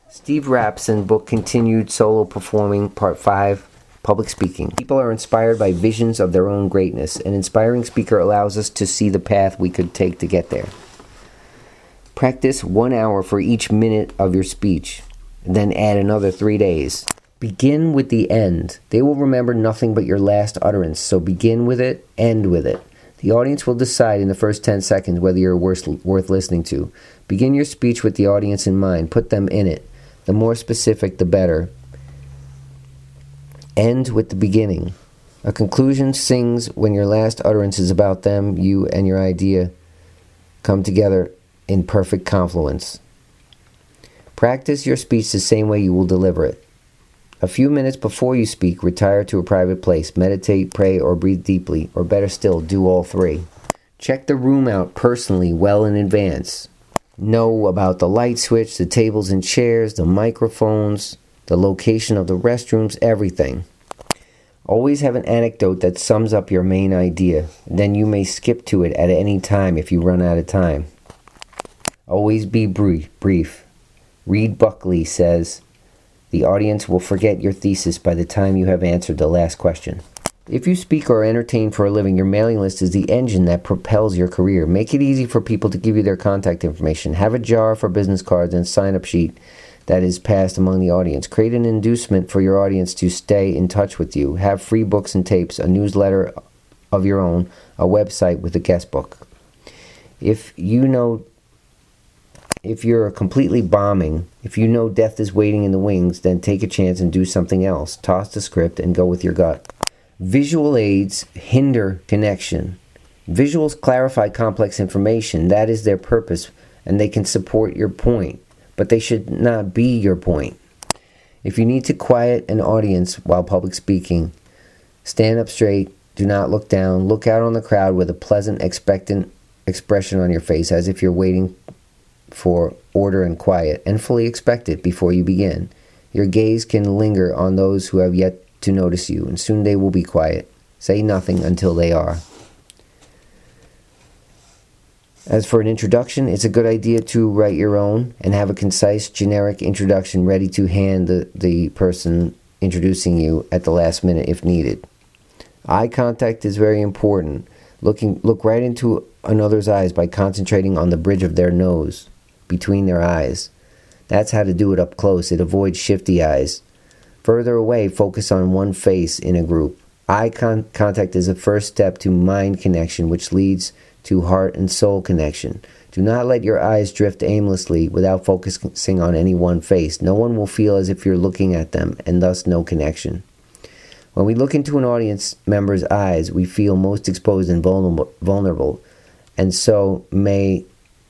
Steve Rapson book Continued Solo Performing Part 5, Public Speaking. People are inspired by visions of their own greatness. An inspiring speaker allows us to see the path we could take to get there. Practice 1 hour for each minute of your speech, then add another 3 days. Begin with the end. They will remember nothing but your last utterance, so begin with it, end with it. The audience will decide in the first 10 seconds whether you're worth listening to. Begin your speech with the audience in mind. Put them in it. The more specific, the better. End with the beginning. A conclusion sings when your last utterance is about them, you, and your idea come together in perfect confluence. Practice your speech the same way you will deliver it. A few minutes before you speak, retire to a private place, meditate, pray, or breathe deeply, or better still, do all three. Check the room out personally well in advance. Know about the light switch, the tables and chairs, the microphones, the location of the restrooms, everything. Always have an anecdote that sums up your main idea. Then you may skip to it at any time if you run out of time. Always be brief. Reed Buckley says, "The audience will forget your thesis by the time you have answered the last question." If you speak or entertain for a living, your mailing list is the engine that propels your career. Make it easy for people to give you their contact information. Have a jar for business cards and sign-up sheet that is passed among the audience. Create an inducement for your audience to stay in touch with you. Have free books and tapes, a newsletter of your own, a website with a guest book. If you're completely bombing, if you know death is waiting in the wings, then take a chance and do something else. Toss the script and go with your gut. Visual aids hinder connection. Visuals clarify complex information. That is their purpose, and they can support your point, but they should not be your point. If you need to quiet an audience while public speaking, stand up straight, do not look down, look out on the crowd with a pleasant, expectant expression on your face as if you're waiting for order and quiet, and fully expect it before you begin. Your gaze can linger on those who have yet to notice you, and soon they will be quiet. Say nothing until they are. As for an introduction, it's a good idea to write your own and have a concise, generic introduction ready to hand the person introducing you at the last minute if needed. Eye contact is very important. Look right into another's eyes by concentrating on the bridge of their nose, between their eyes. That's how to do it up close. It avoids shifty eyes. Further away, focus on one face in a group. Eye contact is a first step to mind connection, which leads to heart and soul connection. Do not let your eyes drift aimlessly without focusing on any one face. No one will feel as if you're looking at them, and thus no connection. When we look into an audience member's eyes, we feel most exposed and vulnerable, and so may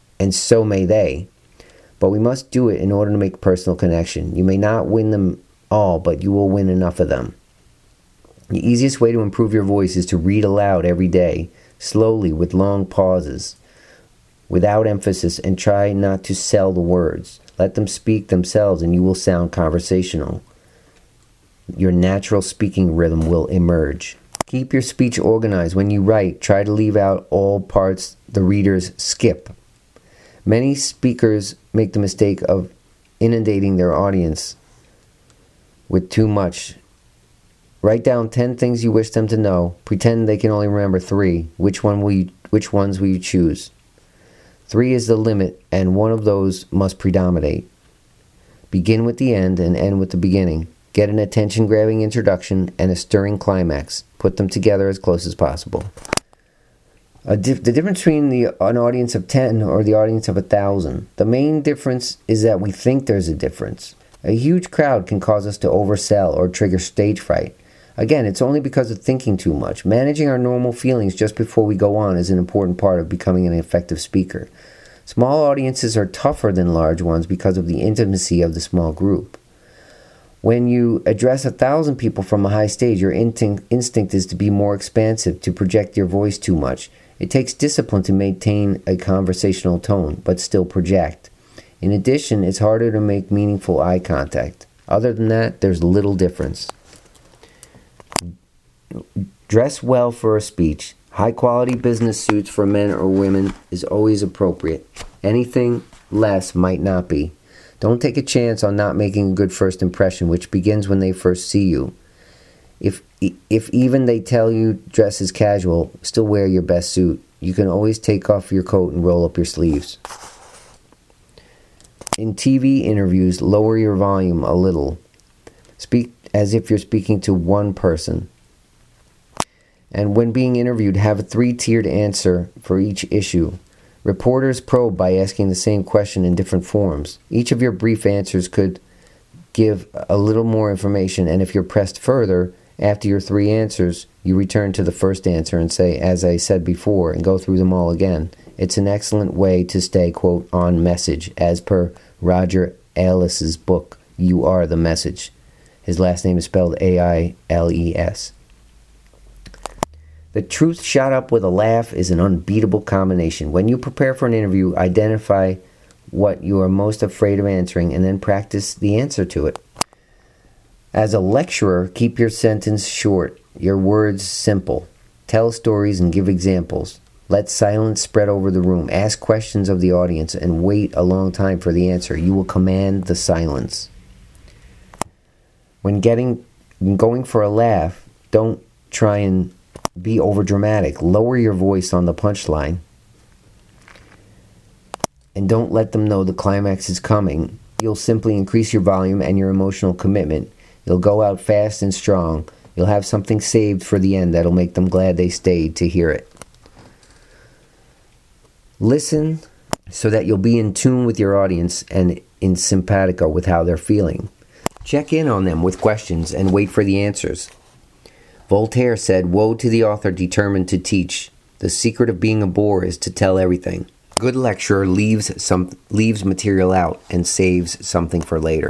they. But we must do it in order to make personal connection. You may not win them all, but you will win enough of them. The easiest way to improve your voice is to read aloud every day, slowly, with long pauses, without emphasis, and try not to sell the words. Let them speak themselves and you will sound conversational. Your natural speaking rhythm will emerge. Keep your speech organized. When you write, try to leave out all parts the readers skip. Many speakers make the mistake of inundating their audience with too much. Write down 10 things you wish them to know. Pretend they can only remember 3. Which ones will you choose? 3 is the limit, and one of those must predominate. Begin with the end and end with the beginning. Get an attention-grabbing introduction and a stirring climax. Put them together as close as possible. The difference between an audience of 10 or the audience of 1,000. The main difference is that we think there's a difference. A huge crowd can cause us to oversell or trigger stage fright. Again, it's only because of thinking too much. Managing our normal feelings just before we go on is an important part of becoming an effective speaker. Small audiences are tougher than large ones because of the intimacy of the small group. When you address 1,000 people from a high stage, your instinct is to be more expansive, to project your voice too much. It takes discipline to maintain a conversational tone, but still project. In addition, it's harder to make meaningful eye contact. Other than that, there's little difference. Dress well for a speech. High-quality business suits for men or women is always appropriate. Anything less might not be. Don't take a chance on not making a good first impression, which begins when they first see you. If even they tell you dress as casual, still wear your best suit. You can always take off your coat and roll up your sleeves. In TV interviews, lower your volume a little. Speak as if you're speaking to one person. And when being interviewed, have a 3-tiered answer for each issue. Reporters probe by asking the same question in different forms. Each of your brief answers could give a little more information, and if you're pressed further, after your 3 answers, you return to the first answer and say, as I said before, and go through them all again. It's an excellent way to stay, quote, on message, as per Roger Ailes' book, You Are the Message. His last name is spelled A-I-L-E-S. The truth shot up with a laugh is an unbeatable combination. When you prepare for an interview, identify what you are most afraid of answering and then practice the answer to it. As a lecturer, keep your sentence short, your words simple. Tell stories and give examples. Let silence spread over the room. Ask questions of the audience and wait a long time for the answer. You will command the silence. When going for a laugh, don't try and be overdramatic. Lower your voice on the punchline. And don't let them know the climax is coming. You'll simply increase your volume and your emotional commitment. You'll go out fast and strong. You'll have something saved for the end that'll make them glad they stayed to hear it. Listen so that you'll be in tune with your audience and in simpatico with how they're feeling. Check in on them with questions and wait for the answers. Voltaire said, "Woe to the author determined to teach. The secret of being a bore is to tell everything." A good lecturer leaves material out and saves something for later.